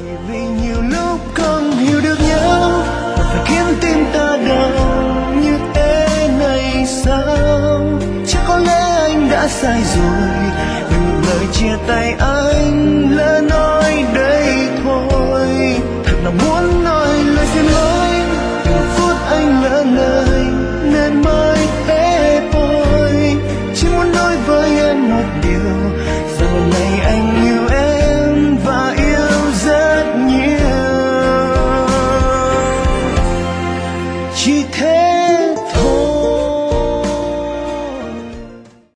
chỉ vì nhiều lúc không hiểu được nhau mà phải khiến tim ta đau như thế này sao? Chắc có lẽ anh đã sai rồi, nhưng lời chia tay anh lỡ nói đây thôi. Thật là muốn nói lời xin lỗi